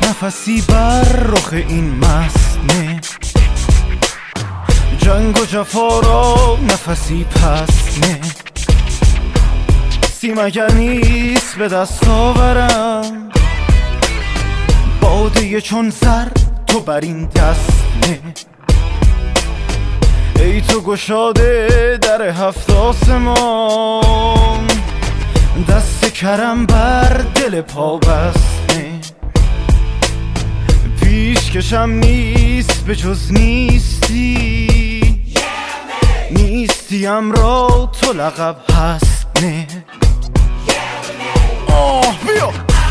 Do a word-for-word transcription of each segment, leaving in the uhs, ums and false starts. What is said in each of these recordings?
نفسی بر رخ این مسنه، جنگ و جفا را نفسی پس نه. سیم اگر نیست به دست آورم، باده چون زر تو بر این دست نه. ای تو گشاده در هفت آسمان، دست کرم بر دل پا بسته. پیش کشم نیست به جز نیستی، نیستیم را تو لقب هست نه. آه بیا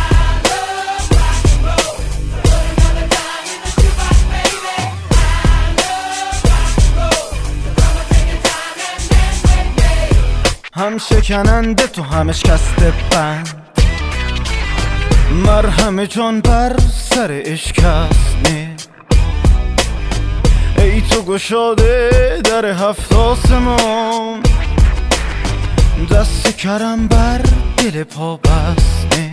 هم شکننده تو هم شکسته بند، مرهم جان بر سر اشکست نه. ای تو گشاده در هفت آسمان، دست کرم بر دل پا بسته.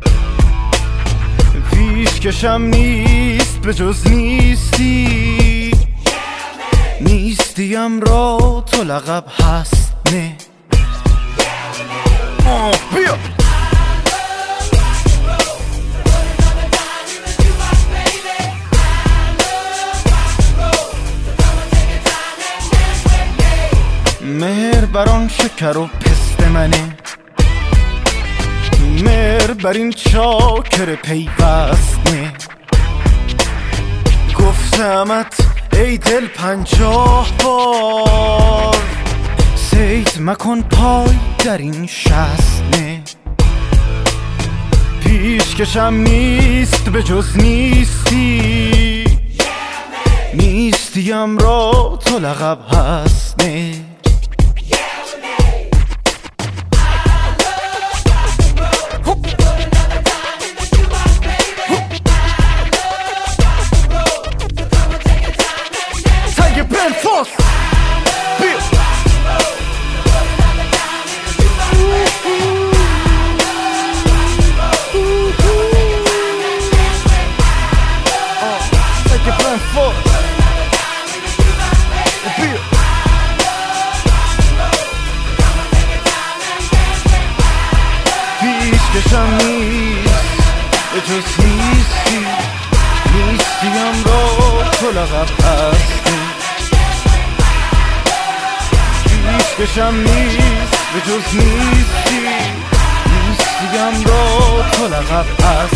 پیش کشم نیست به جز نیستی، نیستیم را تو لقب هست نه. آه بیا مهر بران شکر و پست منه، مهر بر این چاکر پیوست نه. گفتمت ای دل پنجاه بار، سید مکن پای در این شست نه. پیش کشم نیست به جز نیستی، نیستیم را تو لقب هست نه. کشم نیست به جز نیستی، نیستیم را تو لقب هستی. پیش کشم نیست به جز نیستی، نیستیم را تو لقب هستی.